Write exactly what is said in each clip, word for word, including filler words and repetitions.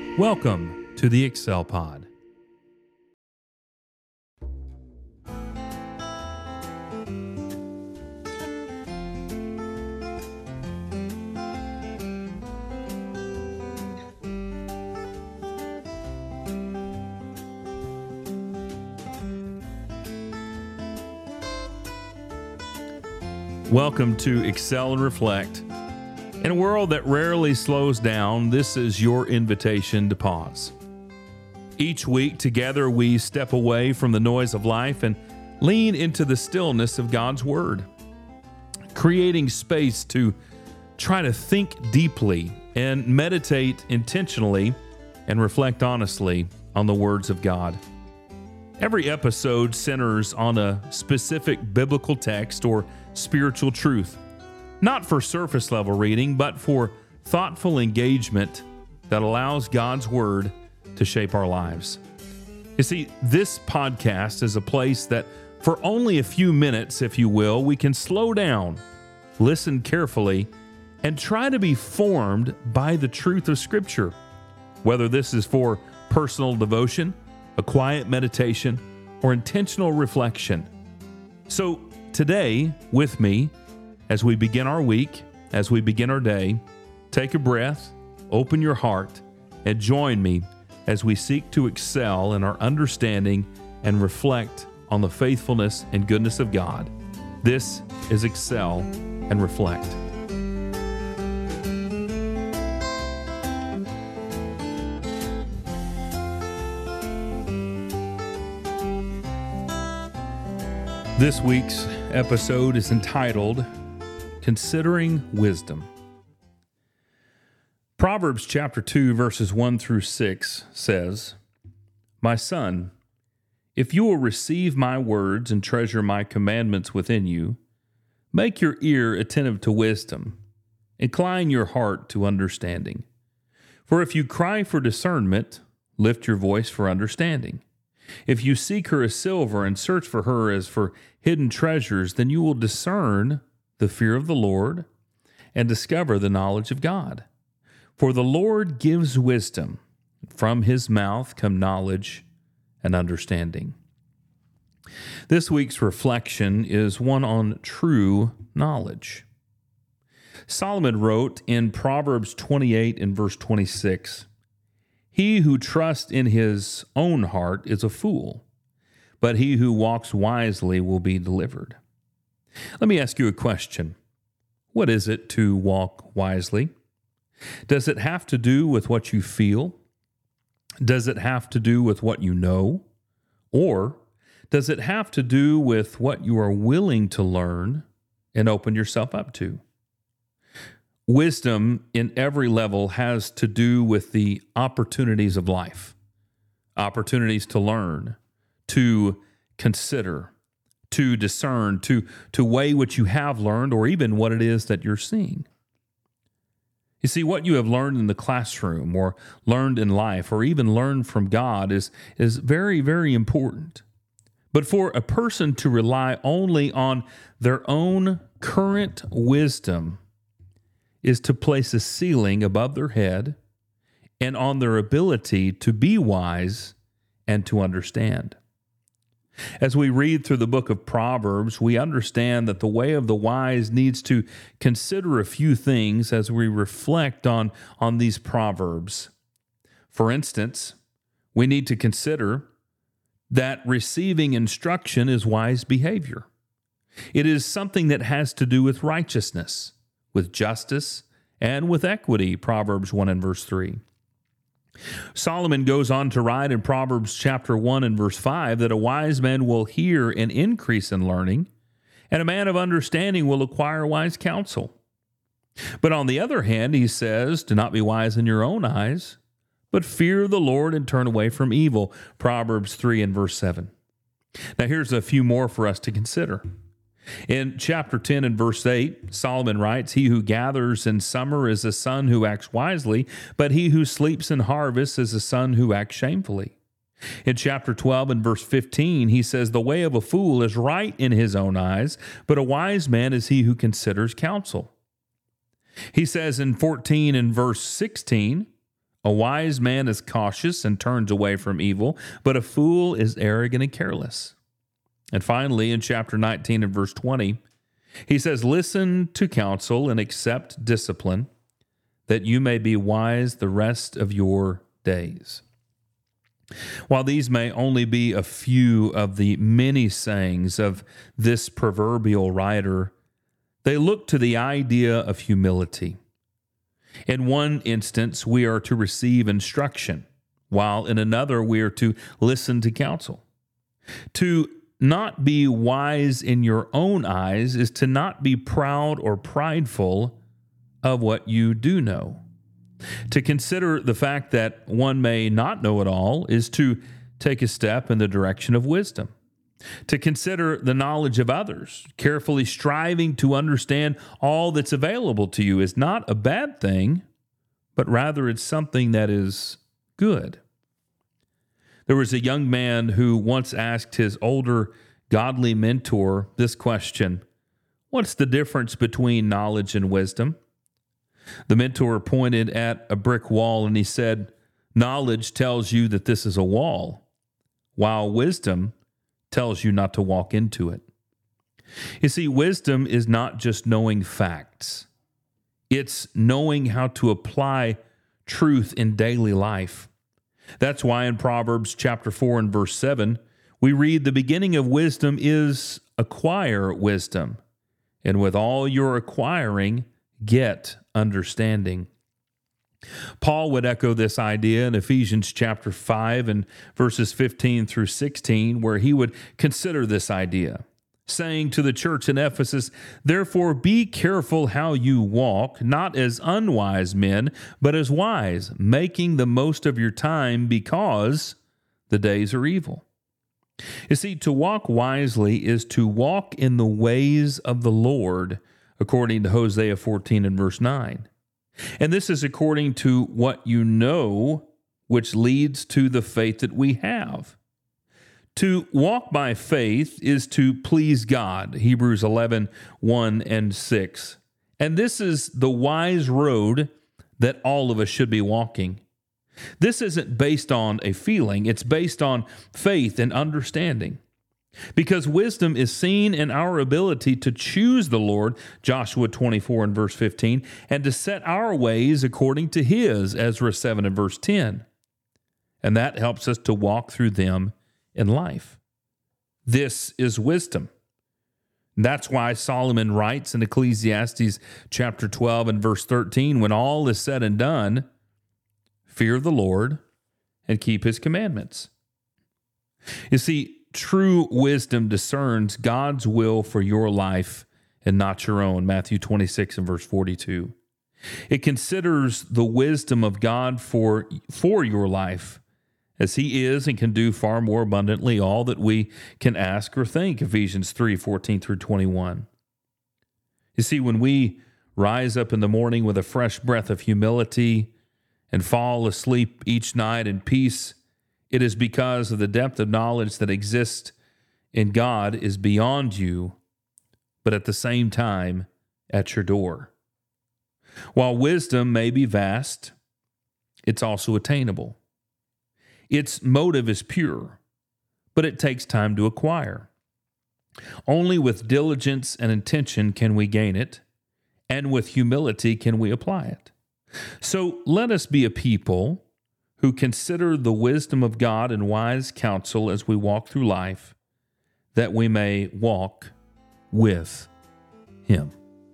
Welcome to the Excel Pod. Welcome to Excel and Reflect. In a world that rarely slows down, this is your invitation to pause. Each week, together, we step away from the noise of life and lean into the stillness of God's Word, creating space to try to think deeply and meditate intentionally and reflect honestly on the words of God. Every episode centers on a specific biblical text or spiritual truth, not for surface level reading, but for thoughtful engagement that allows God's Word to shape our lives. You see, this podcast is a place that for only a few minutes, if you will, we can slow down, listen carefully, and try to be formed by the truth of Scripture. Whether this is for personal devotion, a quiet meditation, or intentional reflection. So today, with me, as we begin our week, as we begin our day, take a breath, open your heart, and join me as we seek to excel in our understanding and reflect on the faithfulness and goodness of God. This is Excel and Reflect. This week's episode is entitled Considering Wisdom. Proverbs chapter two, verses one through six says, "My son, if you will receive my words and treasure my commandments within you, make your ear attentive to wisdom, incline your heart to understanding. For if you cry for discernment, lift your voice for understanding. If you seek her as silver and search for her as for hidden treasures, then you will discern the fear of the Lord and discover the knowledge of God. For the Lord gives wisdom. From his mouth come knowledge and understanding." This week's reflection is one on true knowledge. Solomon wrote in Proverbs twenty-eight and verse twenty-six, "He who trusts in his own heart is a fool, but he who walks wisely will be delivered." Let me ask you a question. What is it to walk wisely? Does it have to do with what you feel? Does it have to do with what you know? Or does it have to do with what you are willing to learn and open yourself up to? Wisdom in every level has to do with the opportunities of life, opportunities to learn, to consider, to discern, to, to weigh what you have learned or even what it is that you're seeing. You see, what you have learned in the classroom or learned in life or even learned from God is, is very, very important. But for a person to rely only on their own current wisdom is to place a ceiling above their head and on their ability to be wise and to understand. As we read through the book of Proverbs, we understand that the way of the wise needs to consider a few things as we reflect on, on these Proverbs. For instance, we need to consider that receiving instruction is wise behavior. It is something that has to do with righteousness, with justice, and with equity, Proverbs one and verse three. Solomon goes on to write in Proverbs chapter one and verse five that a wise man will hear and increase in learning, and a man of understanding will acquire wise counsel. But on the other hand, he says, "Do not be wise in your own eyes, but fear the Lord and turn away from evil," Proverbs three and verse seven. Now here's a few more for us to consider. In chapter ten and verse eight, Solomon writes, "He who gathers in summer is a son who acts wisely, but he who sleeps in harvest is a son who acts shamefully." In chapter twelve and verse fifteen, he says, "The way of a fool is right in his own eyes, but a wise man is he who considers counsel." He says in fourteen and verse sixteen, A wise man is cautious and turns away from evil, but a fool is arrogant and careless. And finally, in chapter nineteen and verse twenty, he says, listen to counsel and accept discipline, that you may be wise the rest of your days. While these may only be a few of the many sayings of this proverbial writer, they look to the idea of humility. In one instance, we are to receive instruction, while in another, we are to listen to counsel. To not be wise in your own eyes is to not be proud or prideful of what you do know. To consider the fact that one may not know it all is to take a step in the direction of wisdom. To consider the knowledge of others, carefully striving to understand all that's available to you, is not a bad thing, but rather it's something that is good. There was a young man who once asked his older godly mentor this question: what's the difference between knowledge and wisdom? The mentor pointed at a brick wall and he said, knowledge tells you that this is a wall, while wisdom tells you not to walk into it. You see, wisdom is not just knowing facts. It's knowing how to apply truth in daily life. That's why in Proverbs chapter four and verse seven, we read, the beginning of wisdom is acquire wisdom, and with all your acquiring, get understanding. Paul would echo this idea in Ephesians chapter five and verses fifteen through sixteen, where he would consider this idea, saying to the church in Ephesus, therefore be careful how you walk, not as unwise men, but as wise, making the most of your time, because the days are evil. You see, to walk wisely is to walk in the ways of the Lord, according to Hosea fourteen and verse nine. And this is according to what you know, which leads to the faith that we have. To walk by faith is to please God, Hebrews eleven, one and six. And this is the wise road that all of us should be walking. This isn't based on a feeling, it's based on faith and understanding. Because wisdom is seen in our ability to choose the Lord, Joshua twenty-four and verse fifteen, and to set our ways according to His, Ezra seven and verse ten. And that helps us to walk through them in life. This is wisdom. That's why Solomon writes in Ecclesiastes chapter twelve and verse thirteen, when all is said and done, fear the Lord and keep His commandments. You see, true wisdom discerns God's will for your life and not your own, Matthew twenty-six and verse forty-two. It considers the wisdom of God for, for your life, as He is and can do far more abundantly all that we can ask or think, Ephesians three, fourteen through twenty-one. You see, when we rise up in the morning with a fresh breath of humility and fall asleep each night in peace, it is because of the depth of knowledge that exists in God is beyond you, but at the same time at your door. While wisdom may be vast, it's also attainable. Its motive is pure, but it takes time to acquire. Only with diligence and intention can we gain it, and with humility can we apply it. So let us be a people who consider the wisdom of God and wise counsel as we walk through life, that we may walk with Him.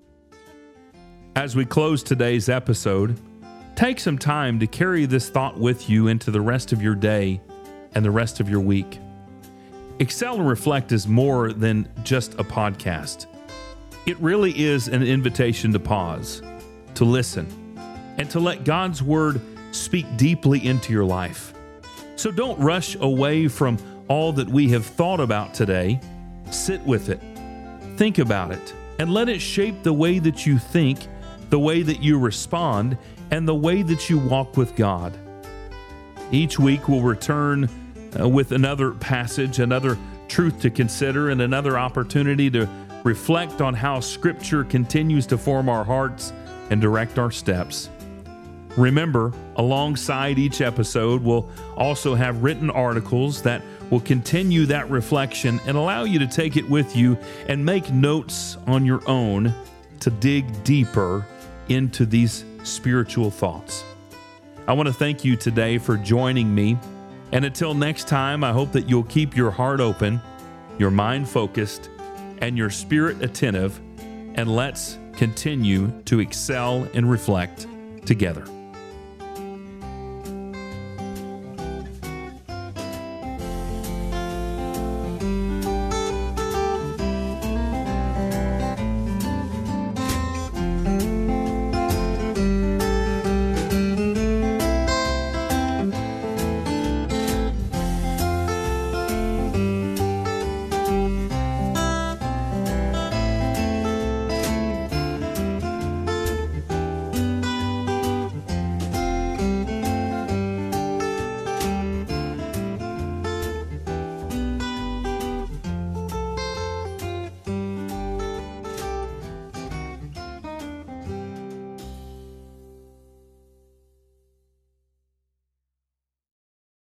As we close today's episode, take some time to carry this thought with you into the rest of your day and the rest of your week. Excel and Reflect is more than just a podcast. It really is an invitation to pause, to listen, and to let God's Word speak deeply into your life. So don't rush away from all that we have thought about today. Sit with it, think about it, and let it shape the way that you think, the way that you respond, and the way that you walk with God. Each week we'll return uh, with another passage, another truth to consider, and another opportunity to reflect on how Scripture continues to form our hearts and direct our steps. Remember, alongside each episode, we'll also have written articles that will continue that reflection and allow you to take it with you and make notes on your own to dig deeper into these spiritual thoughts. I want to thank you today for joining me. And until next time, I hope that you'll keep your heart open, your mind focused, and your spirit attentive, and let's continue to excel and reflect together.